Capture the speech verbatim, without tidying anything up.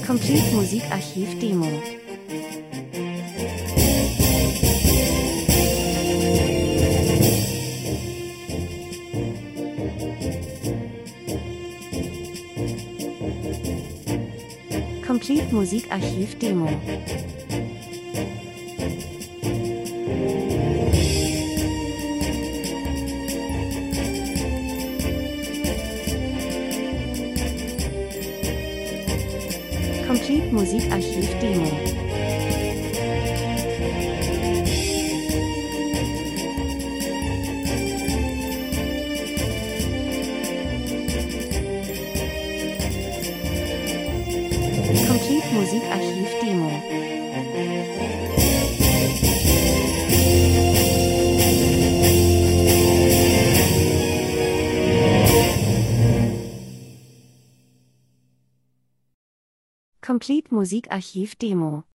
Complete Musikarchiv Demo. Complete Musikarchiv Demo. Complete Musikarchiv Demo. Complete Musikarchiv Demo. Complete Musikarchiv Demo.